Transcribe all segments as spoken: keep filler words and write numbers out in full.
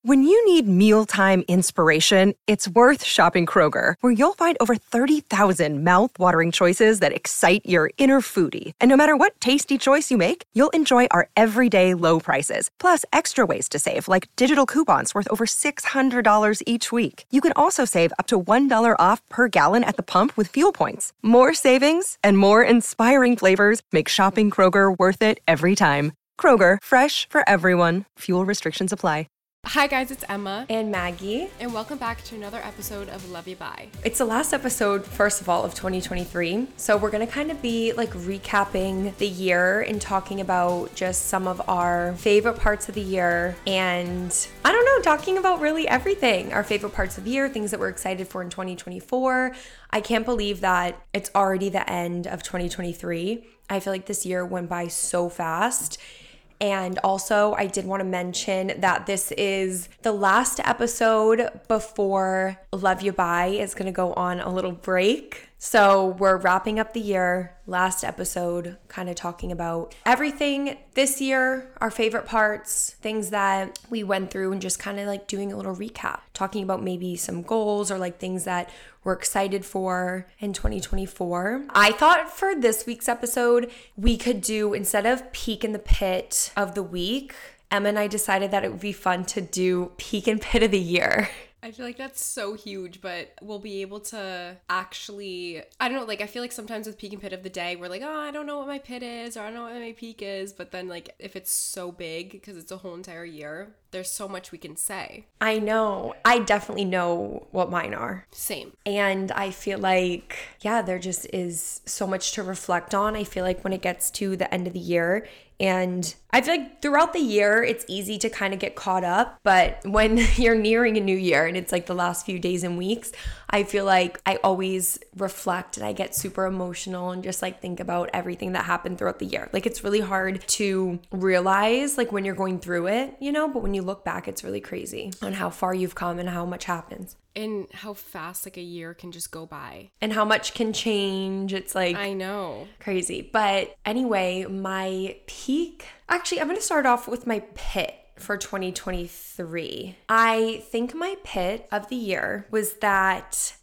When you need mealtime inspiration, it's worth shopping Kroger, where you'll find over thirty thousand mouth-watering choices that excite your inner foodie. And no matter what tasty choice you make, you'll enjoy our everyday low prices, plus extra ways to save, like digital coupons worth over six hundred dollars each week. You can also save up to one dollar off per gallon at the pump with fuel points. More savings and more inspiring flavors make shopping Kroger worth it every time. Kroger, fresh for everyone. Fuel restrictions apply. Hi guys, it's Emma and Maggie, and welcome back to another episode of Love You Bye. It's the last episode, first of all, of twenty twenty-three, so we're gonna kind of be like recapping the year and talking about just some of our favorite parts of the year, and I don't know, talking about really everything, our favorite parts of the year, things that we're excited for in twenty twenty-four. I can't believe that it's already the end of twenty twenty-three. I feel like this year went by so fast. And also, I did want to mention that this is the last episode before Love You Bye is going to go on a little break. So we're wrapping up the year, last episode, kind of talking about everything this year, our favorite parts, things that we went through, and just kind of like doing a little recap, talking about maybe some goals or like things that we're excited for in twenty twenty-four. I thought for this week's episode, we could do, instead of peak in the pit of the week, Emma and I decided that it would be fun to do peak and pit of the year. I feel like that's so huge, but we'll be able to actually, I don't know, like I feel like sometimes with peak and pit of the day, we're like, oh, I don't know what my pit is, or I don't know what my peak is, but then like if it's so big, because it's a whole entire year, there's so much we can say. I know. I definitely know what mine are. Same. And I feel like, yeah, there just is so much to reflect on. I feel like when it gets to the end of the year, and I feel like throughout the year, it's easy to kind of get caught up. But when you're nearing a new year and it's like the last few days and weeks, I feel like I always reflect and I get super emotional and just like think about everything that happened throughout the year. Like it's really hard to realize like when you're going through it, you know, but when you look back, it's really crazy on how far you've come and how much happens. And how fast like a year can just go by. And how much can change. It's like, I know. Crazy. But anyway, my peak, actually, I'm going to start off with my pit for twenty twenty-three. I think my pit of the year was that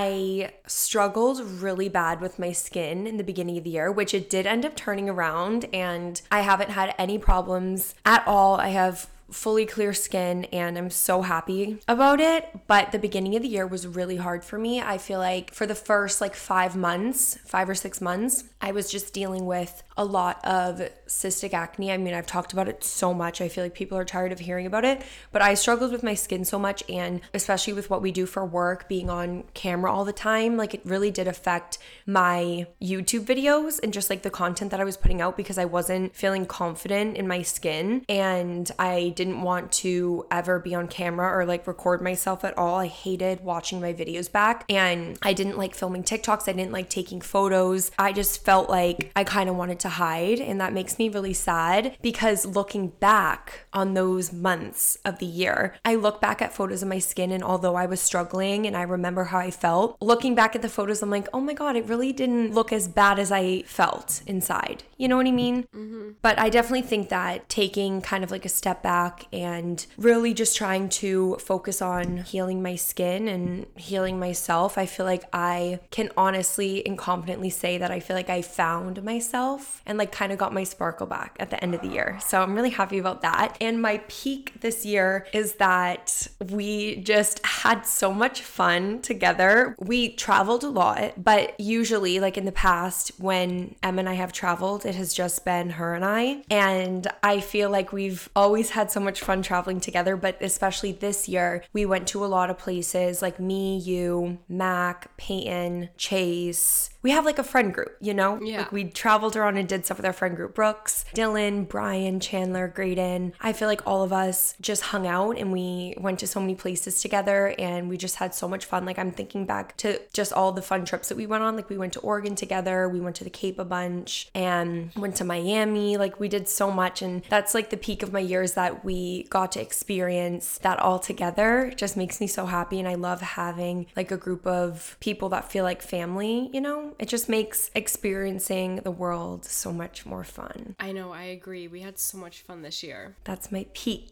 I struggled really bad with my skin in the beginning of the year, which it did end up turning around, and I haven't had any problems at all. I have fully clear skin and I'm so happy about it. But the beginning of the year was really hard for me. I feel like for the first like five months, five or six months, I was just dealing with a lot of cystic acne. I mean, I've talked about it so much. I feel like people are tired of hearing about it, but I struggled with my skin so much, and especially with what we do for work, being on camera all the time, like it really did affect my YouTube videos and just like the content that I was putting out, because I wasn't feeling confident in my skin and I didn't want to ever be on camera or like record myself at all. I hated watching my videos back, and I didn't like filming TikToks. I didn't like taking photos. I just felt like I kind of wanted to hide, and that makes me really sad, because looking back on those months of the year, I look back at photos of my skin, and although I was struggling and I remember how I felt, looking back at the photos, I'm like, oh my God, it really didn't look as bad as I felt inside. You know what I mean? Mm-hmm. But I definitely think that taking kind of like a step back and really just trying to focus on healing my skin and healing myself, I feel like I can honestly and confidently say that I feel like I found myself and like kind of got my sparkle back at the end of the year. So I'm really happy about that. And my peak this year is that we just had so much fun together. We traveled a lot, but usually like in the past when Emma and I have traveled, it has just been her and I. And I feel like we've always had so much fun traveling together, but especially this year, we went to a lot of places, like me, you, Mac, Peyton, Chase. We have like a friend group, you know? Yeah. Like we traveled around and did stuff with our friend group. Brooks, Dylan, Brian, Chandler, Graydon. I feel like all of us just hung out and we went to so many places together and we just had so much fun. Like I'm thinking back to just all the fun trips that we went on. Like we went to Oregon together, we went to the Cape a bunch and went to Miami. Like we did so much, and that's like the peak of my years that we got to experience that all together. It just makes me so happy, and I love having like a group of people that feel like family, you know? It just makes experiencing the world so much more fun. I know, I agree. We had so much fun this year. That's my peak.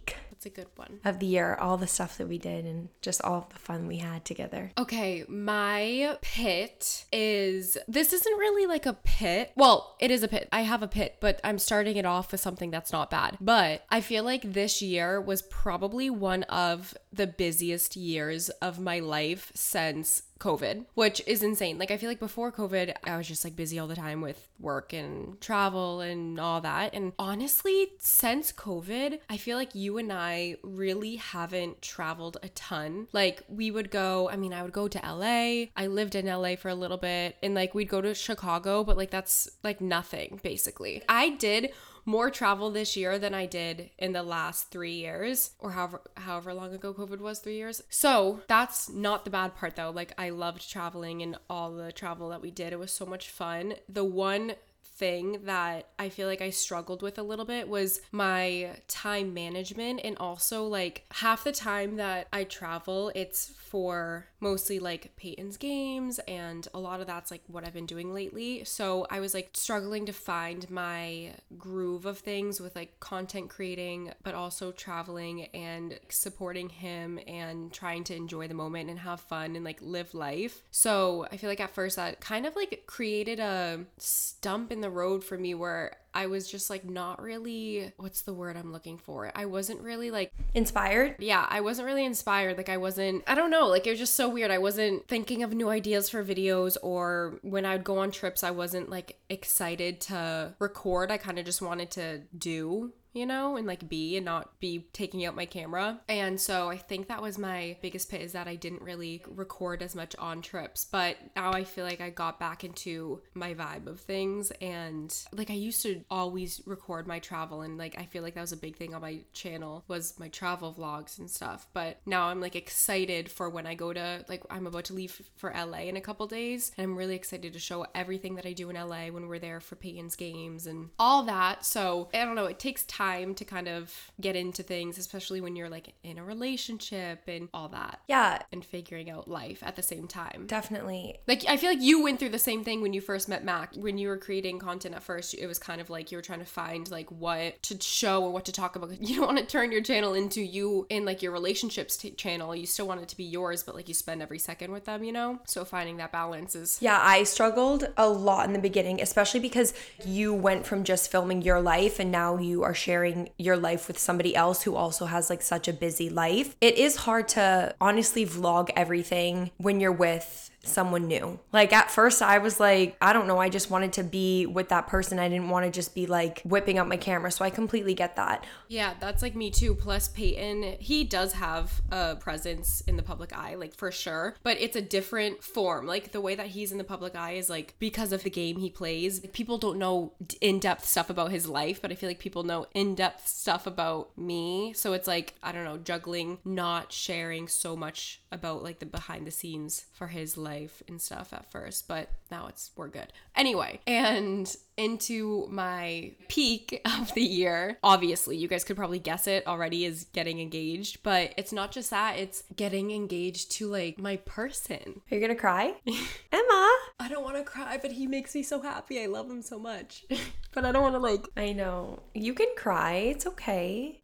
It's a good one. Of the year, all the stuff that we did and just all the fun we had together. Okay, my pit is, this isn't really like a pit. Well, it is a pit. I have a pit, but I'm starting it off with something that's not bad. But I feel like this year was probably one of the busiest years of my life since COVID, which is insane. Like, I feel like before COVID, I was just like busy all the time with work and travel and all that. And honestly, since COVID, I feel like you and I really haven't traveled a ton. Like, we would go, I mean, I would go to L A. I lived in L A for a little bit, and like we'd go to Chicago, but like that's like nothing basically. I did more travel this year than I did in the last three years or however however long ago COVID was, three years. So that's not the bad part though. Like, I loved traveling and all the travel that we did. It was so much fun. The one thing that I feel like I struggled with a little bit was my time management, and also like half the time that I travel, it's for mostly like Peyton's games, and a lot of that's like what I've been doing lately. So I was like struggling to find my groove of things with like content creating, but also traveling and supporting him and trying to enjoy the moment and have fun and like live life. So I feel like at first that kind of like created a stump in the road for me where I was just like not really, what's the word I'm looking for? I wasn't really like inspired. Yeah, I wasn't really inspired. Like I wasn't, I don't know, like it was just so weird. I wasn't thinking of new ideas for videos, or when I would go on trips, I wasn't like excited to record. I kind of just wanted to do, you know, and like be and not be taking out my camera. And so I think that was my biggest pit, is that I didn't really record as much on trips. But now I feel like I got back into my vibe of things, and like I used to always record my travel, and like I feel like that was a big thing on my channel, was my travel vlogs and stuff. But now I'm like excited for when I go to, like I'm about to leave for L A in a couple days, and I'm really excited to show everything that I do in L A when we're there for Peyton's games and all that. So I don't know, it takes time time to kind of get into things, especially when you're like in a relationship and all that. Yeah. And figuring out life at the same time. Definitely. Like, I feel like you went through the same thing when you first met Mac. When you were creating content at first, it was kind of like you were trying to find like what to show or what to talk about. You don't want to turn your channel into you in like your relationships t- channel. You still want it to be yours, but like you spend every second with them, you know? So finding that balance is... Yeah, I struggled a lot in the beginning, especially because you went from just filming your life and now you are sharing your life with somebody else who also has like such a busy life. It is hard to honestly vlog everything when you're with someone new. Like at first I was like, I don't know, I just wanted to be with that person. I didn't want to just be like whipping up my camera. So I completely get that. Yeah, that's like me too. Plus Peyton, he does have a presence in the public eye, like for sure, but it's a different form. Like the way that he's in the public eye is like because of the game he plays. Like, people don't know in-depth stuff about his life, but I feel like people know in-depth stuff about me. So it's like, I don't know, juggling, not sharing so much about like the behind the scenes for his life and stuff at first, but now it's we're good anyway. And into my peak of the year, obviously you guys could probably guess it already, is getting engaged. But it's not just that, it's getting engaged to like my person. Are you gonna cry? Emma, I don't want to cry, but he makes me so happy. I love him so much. But I don't want to like... I know, you can cry, it's okay.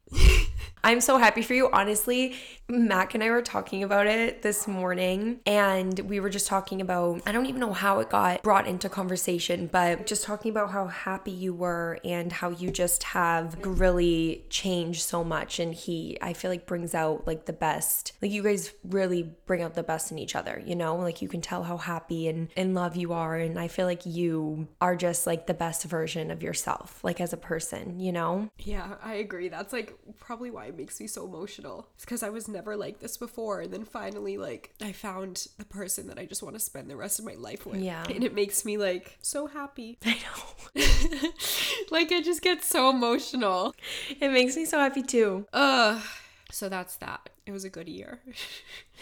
I'm so happy for you. Honestly, Mac and I were talking about it this morning, and we were just talking about, I don't even know how it got brought into conversation, but just talking about how happy you were and how you just have really changed so much. And he, I feel like, brings out like the best. Like you guys really bring out the best in each other, you know? Like you can tell how happy and in love you are. And I feel like you are just like the best version of yourself, like as a person, you know? Yeah, I agree. That's like probably why it makes me so emotional. It's because I was never like this before, and then finally like I found the person that I just want to spend the rest of my life with. Yeah. And it makes me like so happy. I know. Like I just get so emotional. It makes me so happy too. Ugh. So that's that. It was a good year.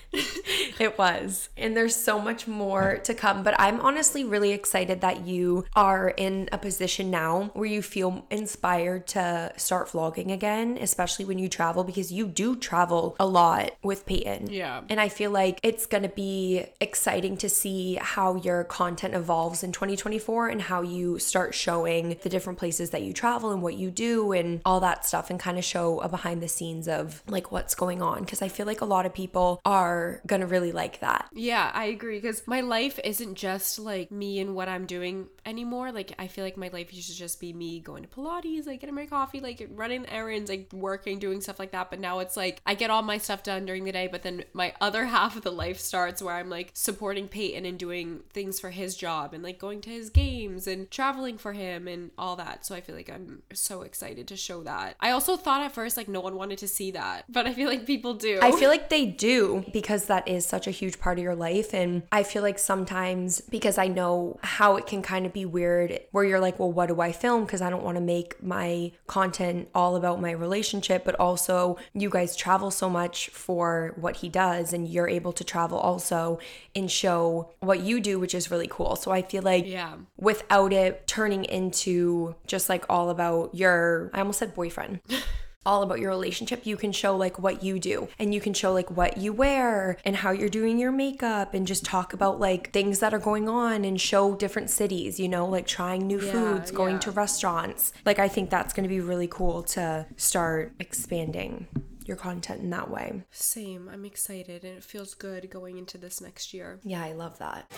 It was. And there's so much more to come. But I'm honestly really excited that you are in a position now where you feel inspired to start vlogging again, especially when you travel, because you do travel a lot with Peyton. Yeah. And I feel like it's going to be exciting to see how your content evolves in twenty twenty-four and how you start showing the different places that you travel and what you do and all that stuff, and kind of show a behind the scenes of like what's going on. Because I feel like a lot of people are going to really like that. Yeah, I agree, because my life isn't just like me and what I'm doing anymore. Like I feel like my life used to just be me going to Pilates, like getting my coffee, like running errands, like working, doing stuff like that. But now it's like I get all my stuff done during the day, but then my other half of the life starts where I'm like supporting Peyton and doing things for his job and like going to his games and traveling for him and all that. So I feel like I'm so excited to show that. I also thought at first like no one wanted to see that, but I feel like people do. I feel like they do, because that is such a huge part of your life. And I feel like sometimes, because I know how it can kind of be weird where you're like, well, what do I film? Because I don't want to make my content all about my relationship, but also you guys travel so much for what he does, and you're able to travel also and show what you do, which is really cool. So I feel like yeah. without it turning into just like all about your, I almost said boyfriend. all about your relationship, you can show like what you do, and you can show like what you wear and how you're doing your makeup, and just talk about like things that are going on and show different cities, you know, like trying new yeah, foods, going yeah. to restaurants. Like I think that's going to be really cool to start expanding your content in that way. Same. I'm excited, and it feels good going into this next year. Yeah, I love that.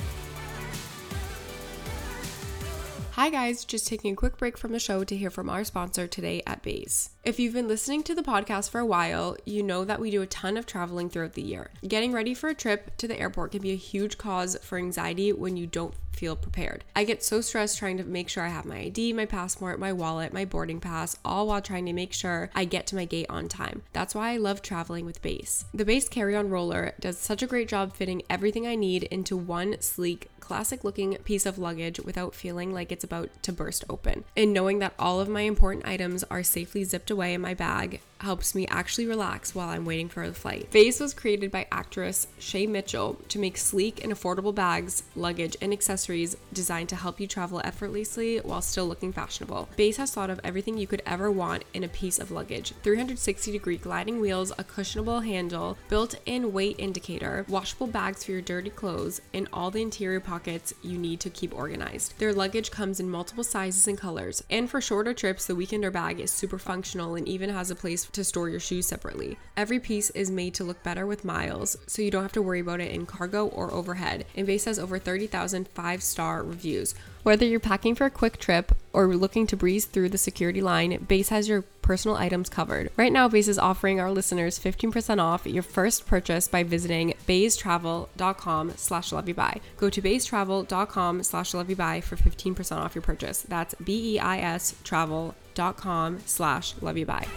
Hi guys, just taking a quick break from the show to hear from our sponsor today at Béis. If you've been listening to the podcast for a while, you know that we do a ton of traveling throughout the year. Getting ready for a trip to the airport can be a huge cause for anxiety when you don't feel prepared. I get so stressed trying to make sure I have my I D, my passport, my wallet, my boarding pass, all while trying to make sure I get to my gate on time. That's why I love traveling with Béis. The Béis carry-on roller does such a great job fitting everything I need into one sleek, classic looking piece of luggage without feeling like it's about to burst open. And knowing that all of my important items are safely zipped away in my bag helps me actually relax while I'm waiting for the flight. Béis was created by actress Shay Mitchell to make sleek and affordable bags, luggage, and accessories designed to help you travel effortlessly while still looking fashionable. Béis has thought of everything you could ever want in a piece of luggage. three hundred sixty degree gliding wheels, a cushionable handle, built-in weight indicator, washable bags for your dirty clothes, and all the interior pockets you need to keep organized. Their luggage comes in multiple sizes and colors. And for shorter trips, the Weekender bag is super functional and even has a place to store your shoes separately. Every piece is made to look better with miles, so you don't have to worry about it in cargo or overhead. And Béis has over thirty thousand five-star reviews. Whether you're packing for a quick trip or looking to breeze through the security line, Béis has your personal items covered. Right now, Béis is offering our listeners fifteen percent off your first purchase by visiting beistravel.com slash loveybuy. Go to beistravel.com slash loveybuy for fifteen percent off your purchase. That's B-E-I-S travel.com slash loveybuy.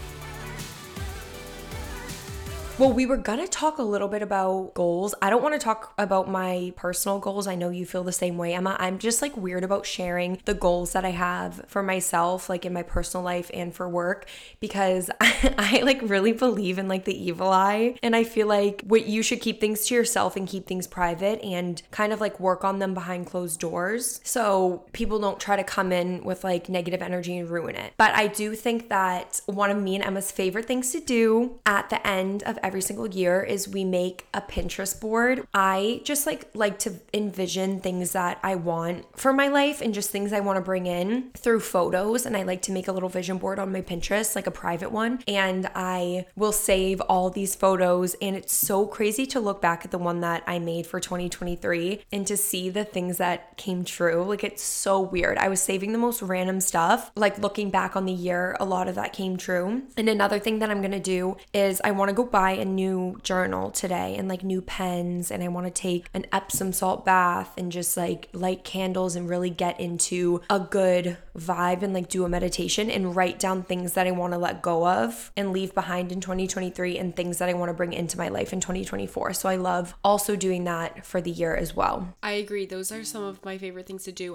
Well, we were going to talk a little bit about goals. I don't want to talk about my personal goals. I know you feel the same way, Emma. I'm just like weird about sharing the goals that I have for myself, like in my personal life and for work, because I, I like really believe in like the evil eye. And I feel like what you should keep things to yourself and keep things private and kind of like work on them behind closed doors, so people don't try to come in with like negative energy and ruin it. But I do think that one of me and Emma's favorite things to do at the end of every single year is we make a Pinterest board. I just like like to envision things that I want for my life and just things I want to bring in through photos, and I like to make a little vision board on my Pinterest, like a private one, and I will save all these photos. And it's so crazy to look back at the one that I made for twenty twenty-three and to see the things that came true. Like, it's so weird. I was saving the most random stuff. Like, looking back on the year, a lot of that came true. And another thing that I'm gonna do is I want to go buy a new journal today and like new pens, and I want to take an Epsom salt bath and just like light candles and really get into a good vibe and like do a meditation and write down things that I want to let go of and leave behind in twenty twenty-three and things that I want to bring into my life in twenty twenty-four. So I love also doing that for the year as well. I agree. Those are some of my favorite things to do. I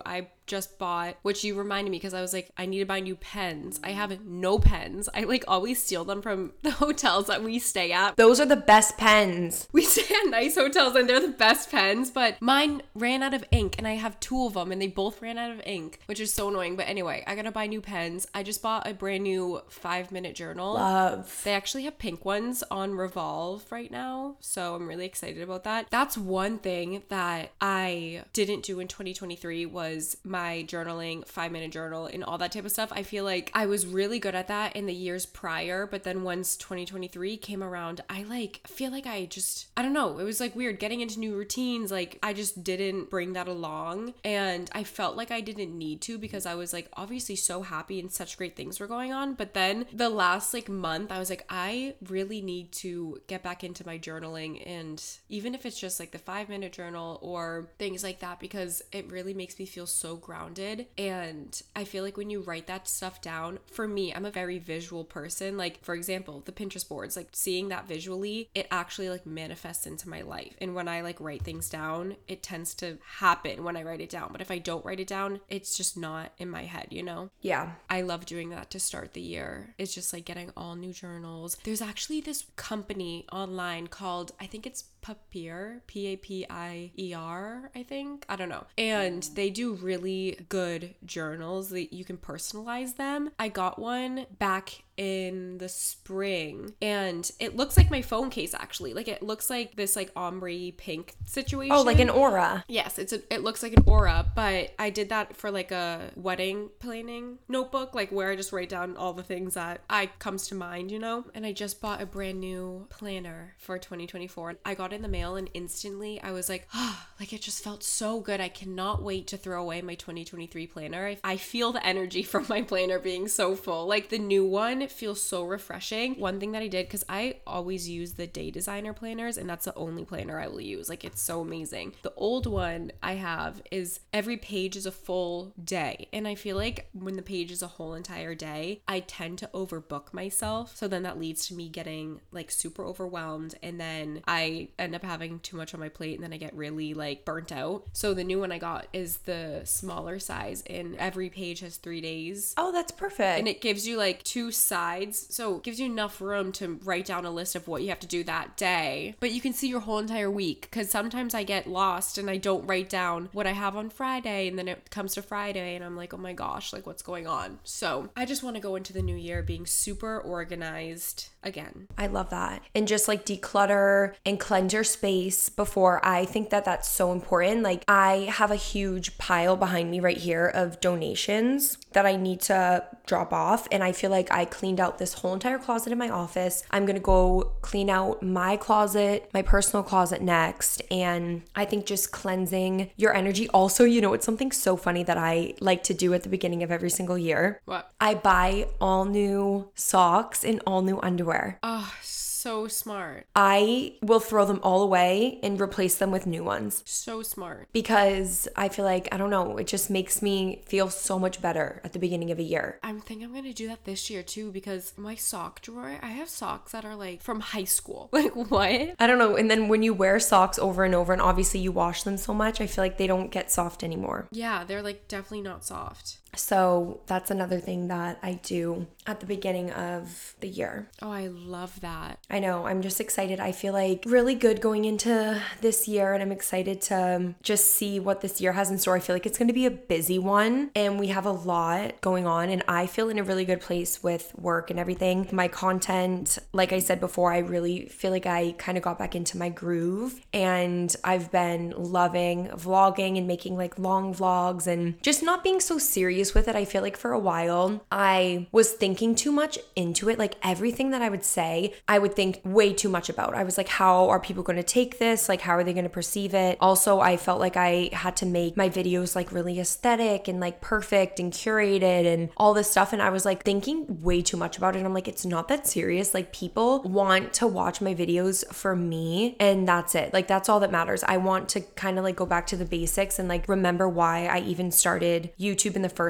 just bought, which you reminded me because I was like, I need to buy new pens. I have no pens. I like always steal them from the hotels that we stay at. Those are the best pens. We stay at nice hotels and they're the best pens, but mine ran out of ink and I have two of them and they both ran out of ink, which is so annoying. But anyway, I gotta buy new pens. I just bought a brand new five minute journal. Love. They actually have pink ones on Revolve right now, so I'm really excited about that. That's one thing that I didn't do in twenty twenty-three was my journaling, five minute journal and all that type of stuff. I feel like I was really good at that in the years prior, but then once twenty twenty-three came around, I like feel like I just, I don't know, it was like weird getting into new routines. Like I just didn't bring that along and I felt like I didn't need to because I was like obviously so happy and such great things were going on. But then the last like month, I was like, I really need to get back into my journaling, and even if it's just like the five minute journal or things like that, because it really makes me feel so grounded. And I feel like when you write that stuff down, for me, I'm a very visual person. Like for example, the Pinterest boards, like seeing that visually, it actually like manifests into my life. And when I like write things down, it tends to happen when I write it down. But if I don't write it down, it's just not in my head, you know? Yeah. I love doing that to start the year. It's just like getting all new journals. There's actually this company online called, I think it's Papier, P A P I E R, I think. I don't know. And they do really good journals that you can personalize them. I got one back in the spring and it looks like my phone case actually. Like it looks like this like ombre pink situation. Oh, like an aura. Yes, it's a, it looks like an aura, but I did that for like a wedding planning notebook, like where I just write down all the things that I comes to mind, you know? And I just bought a brand new planner for twenty twenty-four. I got it in the mail and instantly I was like, oh, like it just felt so good. I cannot wait to throw away my twenty twenty-three planner. I, I feel the energy from my planner being so full. Like the new one, it feels so refreshing. One thing that I did, because I always use the Day Designer planners and that's the only planner I will use. Like it's so amazing. The old one I have is every page is a full day. And I feel like when the page is a whole entire day, I tend to overbook myself. So then that leads to me getting like super overwhelmed. And then I end up having too much on my plate and then I get really like burnt out. So the new one I got is the smaller size and every page has three days. Oh, that's perfect. And it gives you like two sides. So it gives you enough room to write down a list of what you have to do that day. But you can see your whole entire week, because sometimes I get lost and I don't write down what I have on Friday, and then it comes to Friday and I'm like, oh my gosh, like what's going on? So I just want to go into the new year being super organized again. I love that. And just like declutter and cleanse your space before. I think that that's so important. Like I have a huge pile behind me right here of donations that I need to drop off, and I feel like I cleaned out this whole entire closet in my office. I'm gonna go clean out my closet, my personal closet next, and I think just cleansing your energy. Also, you know, it's something so funny that I like to do at the beginning of every single year. What? I buy all new socks and all new underwear. Oh, so smart. I will throw them all away and replace them with new ones. So smart. Because I feel like, I don't know, it just makes me feel so much better at the beginning of a year. I think I'm going to do that this year too, because my sock drawer, I have socks that are like from high school. Like what? I don't know. And then when you wear socks over and over and obviously you wash them so much, I feel like they don't get soft anymore. Yeah, they're like definitely not soft. So that's another thing that I do at the beginning of the year. Oh, I love that. I know. I'm just excited. I feel like really good going into this year, and I'm excited to just see what this year has in store. I feel like it's going to be a busy one and we have a lot going on, and I feel in a really good place with work and everything. My content, like I said before, I really feel like I kind of got back into my groove, and I've been loving vlogging and making like long vlogs and just not being so serious with it. I feel like for a while I was thinking too much into it. Like everything that I would say, I would think way too much about. I was like, how are people going to take this? Like, how are they going to perceive it? Also, I felt like I had to make my videos like really aesthetic and like perfect and curated and all this stuff. And I was like thinking way too much about it. And I'm like, it's not that serious. Like people want to watch my videos for me, and that's it. Like that's all that matters. I want to kind of like go back to the basics and like remember why I even started YouTube in the first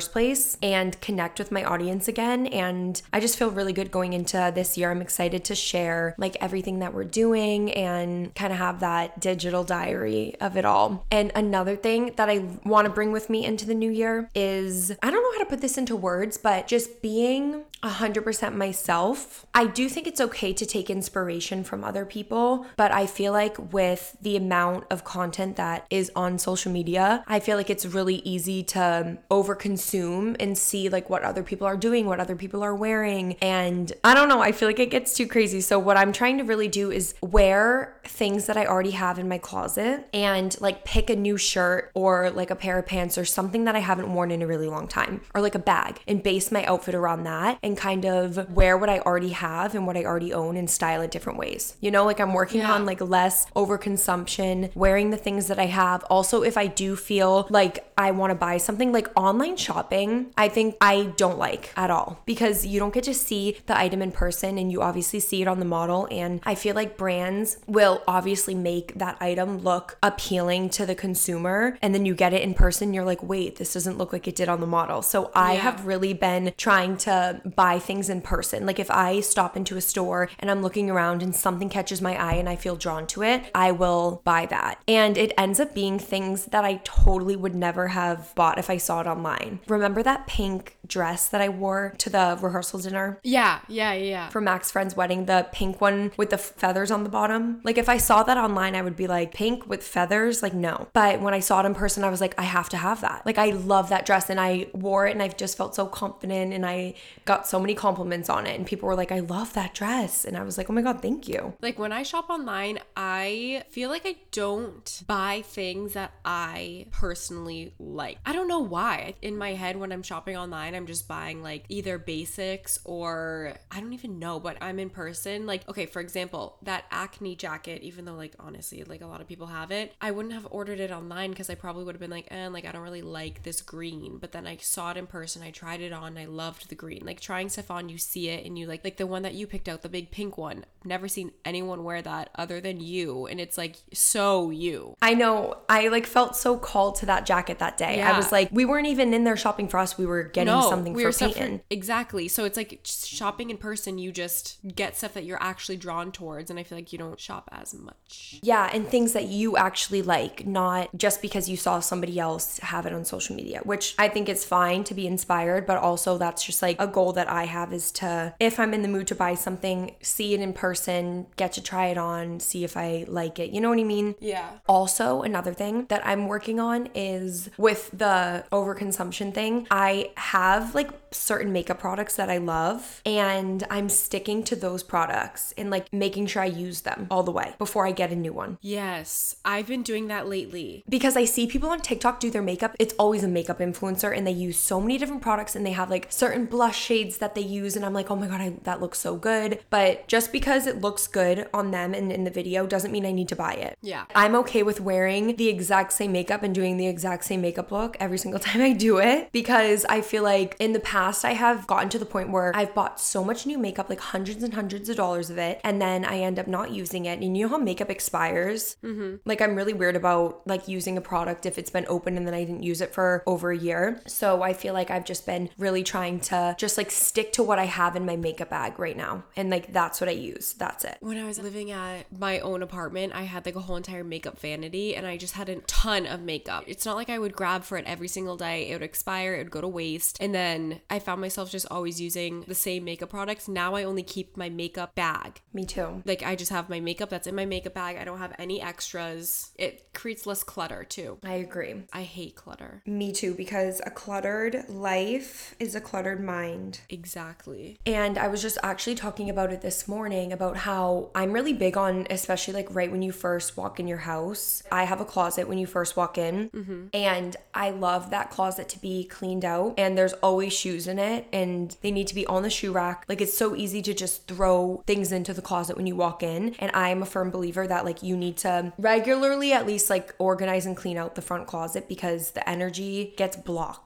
first place and connect with my audience again. And I just feel really good going into this year. I'm excited to share like everything that we're doing and kind of have that digital diary of it all. And another thing that I want to bring with me into the new year is, I don't know how to put this into words, but just being one hundred percent myself. I do think it's okay to take inspiration from other people, but I feel like with the amount of content that is on social media, I feel like it's really easy to overconsume and see like what other people are doing, what other people are wearing. And I don't know, I feel like it gets too crazy. So what I'm trying to really do is wear things that I already have in my closet and like pick a new shirt or like a pair of pants or something that I haven't worn in a really long time, or like a bag, and base my outfit around that and kind of wear what I already have and what I already own and style it different ways. You know, like I'm working Yeah. on like less overconsumption, wearing the things that I have. Also, if I do feel like I want to buy something, like online shopping, I think I don't like at all, because you don't get to see the item in person and you obviously see it on the model. And I feel like brands will obviously make that item look appealing to the consumer, and then you get it in person, you're like, wait, this doesn't look like it did on the model. So I Yeah. have really been trying to buy things in person. Like if I stop into a store and I'm looking around and something catches my eye and I feel drawn to it, I will buy that. And it ends up being things that I totally would never have bought if I saw it online. Remember that pink dress that I wore to the rehearsal dinner Yeah, yeah, yeah. for Mac's friend's wedding, the pink one with the feathers on the bottom? Like if I saw that online, I would be like, pink with feathers? Like no. But when I saw it in person, I was like, I have to have that. Like I love that dress, and I wore it and I've just felt so confident, and I got so many compliments on it, and people were like, I love that dress. And I was like, oh my God, thank you. Like when I shop online, I feel like I don't buy things that I personally like. I don't know why. In my head, when I'm shopping online, I'm just buying like either basics or I don't even know, but I'm in person. Like, okay, for example, that acne jacket, even though like honestly, like a lot of people have it, I wouldn't have ordered it online because I probably would have been like, eh, like I don't really like this green. But then I saw it in person, I tried it on, I loved the green. Like trying stuff on, you see it and you like, like the one that you picked out, the big pink one. Never seen anyone wear that other than you, and it's like so you. I know. I like felt so called to that jacket that day. Yeah. I was like, we weren't even in there shopping for us. We were getting No, something we for were stuff Peyton. for- exactly. So it's like just shopping in person, you just get stuff that you're actually drawn towards, and I feel like you don't shop as much. Yeah, and things that you actually like, not just because you saw somebody else have it on social media, which I think it's fine to be inspired, but also that's just like a goal that I have, is to, if I'm in the mood to buy something, see it in person, get to try it on, see if I like it. You know what I mean? Yeah. Also, another thing that I'm working on is with the overconsumption thing, I have like certain makeup products that I love, and I'm sticking to those products and like making sure I use them all the way before I get a new one. Yes, I've been doing that lately. Because I see people on TikTok do their makeup. It's always a makeup influencer, and they use so many different products, and they have like certain blush shades that they use, and I'm like, oh my God, I, that looks so good. But just because it looks good on them and in the video doesn't mean I need to buy it. Yeah. I'm okay with wearing the exact same makeup and doing the exact same makeup look every single time I do it, because I feel like in the past I have gotten to the point where I've bought so much new makeup, like hundreds and hundreds of dollars of it, and then I end up not using it. And you know how makeup expires? Mm-hmm. Like I'm really weird about like using a product if it's been open and then I didn't use it for over a year. So I feel like I've just been really trying to just like stick to what I have in my makeup bag right now, and like that's what I use. That's it. When I was living at my own apartment, I had like a whole entire makeup vanity, and I just had a ton of makeup. It's not like I would grab for it every single day. It would expire, it would go to waste. And then I found myself just always using the same makeup products. Now I only keep my makeup bag. Me too. Like I just have my makeup that's in my makeup bag. I don't have any extras. It creates less clutter too. I agree. I hate clutter. Me too, because a cluttered life is a cluttered mind. Exactly. And I was just actually talking about it this morning, about how I'm really big on, especially like right when you first walk in your house, I have a closet when you first walk in, mm-hmm. and I love that closet to be cleaned out, and there's always shoes in it, and they need to be on the shoe rack. Like it's so easy to just throw things into the closet when you walk in, and I'm a firm believer that like you need to regularly at least like organize and clean out the front closet, because the energy gets blocked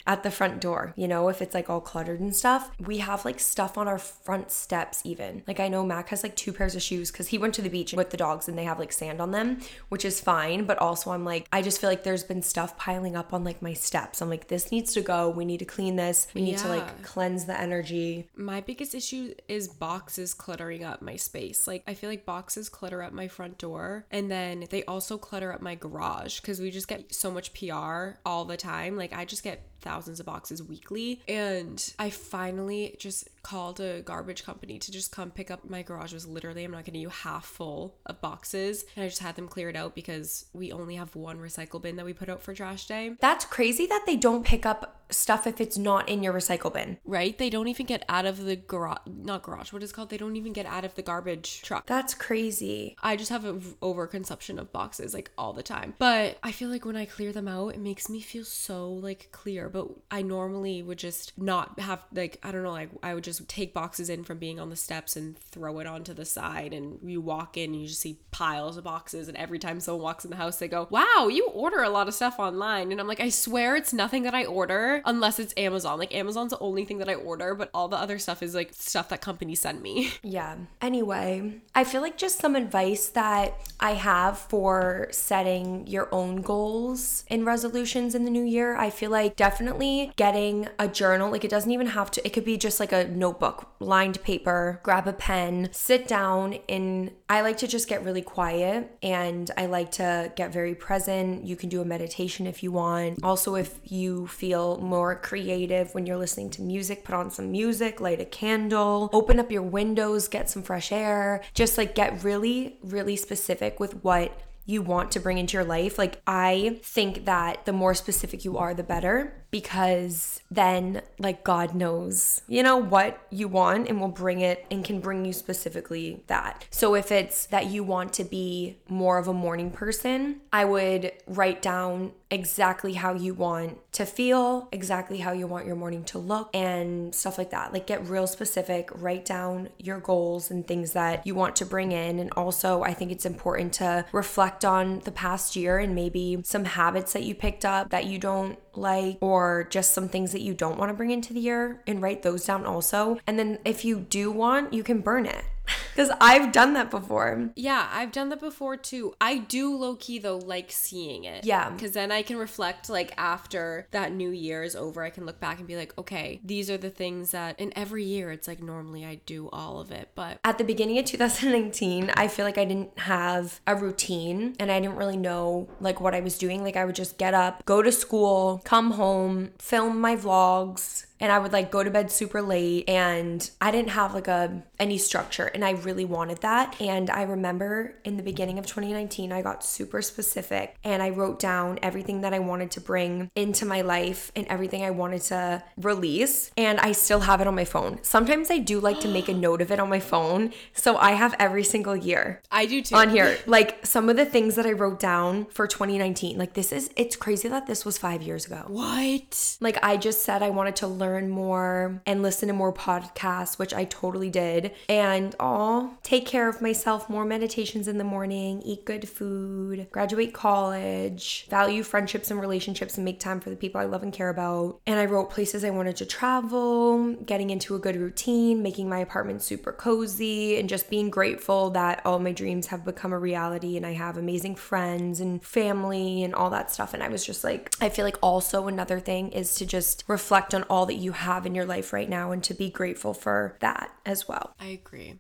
at the front door, you know, if it's like all cluttered and stuff. We have like stuff on our front steps even. Like I know Mac has like two pairs of shoes because he went to the beach with the dogs and they have like sand on them, which is fine. But also I'm like, I just feel like there's been stuff piling up on like my steps. I'm like, this needs to go. We need to clean this. We need yeah. to like cleanse the energy. My biggest issue is boxes cluttering up my space. Like I feel like boxes clutter up my front door, and then they also clutter up my garage because we just get so much P R all the time. Like I just get thousands of boxes weekly, and I finally just called a garbage company to just come pick up. My garage was literally, I'm not kidding you, half full of boxes, and I just had them clear it out because we only have one recycle bin that we put out for trash day. That's crazy that they don't pick up stuff if it's not in your recycle bin. Right? They don't even get out of the garage, not garage, what is it called? They don't even get out of the garbage truck. That's crazy. I just have an overconsumption of boxes like all the time. But I feel like when I clear them out, it makes me feel so like clear. But I normally would just not have like, I don't know, like I would just take boxes in from being on the steps and throw it onto the side, and you walk in and you just see piles of boxes, and every time someone walks in the house they go, wow, you order a lot of stuff online. And I'm like, I swear it's nothing that I order unless it's Amazon. Like Amazon's the only thing that I order, but all the other stuff is like stuff that companies send me. Yeah. Anyway, I feel like just some advice that I have for setting your own goals and resolutions in the new year. I feel like definitely getting a journal. Like it doesn't even have to, it could be just like a notebook, lined paper, grab a pen, sit down. And I like to just get really quiet, and I like to get very present. You can do a meditation if you want. Also, if you feel more creative when you're listening to music, put on some music, light a candle, open up your windows, get some fresh air. Just like get really, really specific with what you want to bring into your life. Like I think that the more specific you are, the better, because then like God knows, you know, what you want and will bring it and can bring you specifically that. So if it's that you want to be more of a morning person, I would write down exactly how you want to feel, exactly how you want your morning to look, and stuff like that. Like get real specific, write down your goals and things that you want to bring in. And also I think it's important to reflect on the past year and maybe some habits that you picked up that you don't like, or just some things that you don't want to bring into the year, and write those down also. And then if you do want, you can burn it. Because I've done that before. Yeah, I've done that before too. I do low-key though like seeing it. Yeah. Because then I can reflect, like after that new year is over, I can look back and be like, okay, these are the things that, and every year it's like normally I do all of it. But at the beginning of two thousand nineteen, I feel like I didn't have a routine, and I didn't really know like what I was doing. Like I would just get up, go to school, come home, film my vlogs, and I would like go to bed super late, and I didn't have like a any structure, and I really wanted that. And I remember in the beginning of twenty nineteen, I got super specific, and I wrote down everything that I wanted to bring into my life and everything I wanted to release, and I still have it on my phone. Sometimes I do like to make a note of it on my phone, so I have every single year. I do too. On here, like some of the things that I wrote down for twenty nineteen, like this is, it's crazy that this was five years ago. What? Like I just said I wanted to learn more and listen to more podcasts, which I totally did. And oh, take care of myself, more meditations in the morning, eat good food, graduate college, value friendships and relationships, and make time for the people I love and care about. And I wrote places I wanted to travel, getting into a good routine, making my apartment super cozy, and just being grateful that all my dreams have become a reality, and I have amazing friends and family and all that stuff. And I was just like, I feel like also another thing is to just reflect on all that you have in your life right now and to be grateful for that as well. I agree.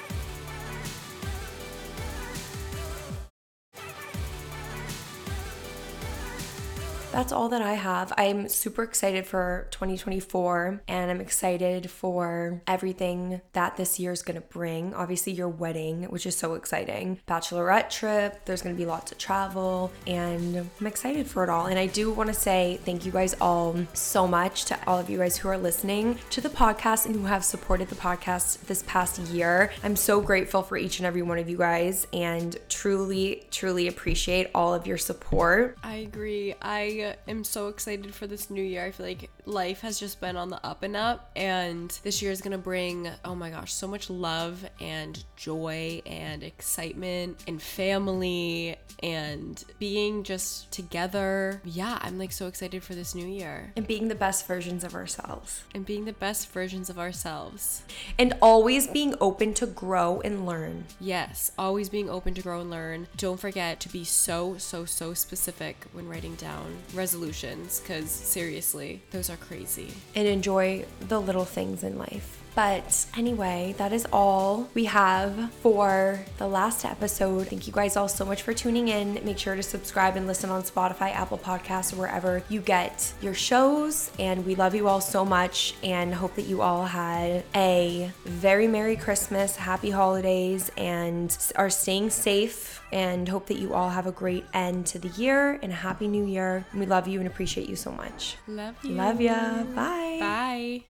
That's all that I have. I'm super excited for twenty twenty-four, and I'm excited for everything that this year is going to bring. Obviously your wedding, which is so exciting, bachelorette trip, there's going to be lots of travel, and I'm excited for it all. And I do want to say thank you guys all so much to all of you guys who are listening to the podcast and who have supported the podcast this past year. I'm so grateful for each and every one of you guys, and truly, truly appreciate all of your support. I agree. I am so excited for this new year. I feel like life has just been on the up and up, and this year is gonna bring, oh my gosh, so much love and joy and excitement and family and being just together. Yeah, I'm like so excited for this new year. And being the best versions of ourselves. And being the best versions of ourselves. And always being open to grow and learn. Yes, always being open to grow and learn. Don't forget to be so, so, so specific when writing down resolutions, because seriously, those are crazy. And enjoy the little things in life. But anyway, that is all we have for the last episode. Thank you guys all so much for tuning in. Make sure to subscribe and listen on Spotify, Apple Podcasts, or wherever you get your shows. And we love you all so much and hope that you all had a very Merry Christmas, Happy Holidays, and are staying safe. And hope that you all have a great end to the year and a Happy New Year. We love you and appreciate you so much. Love you. Love ya. Bye. Bye.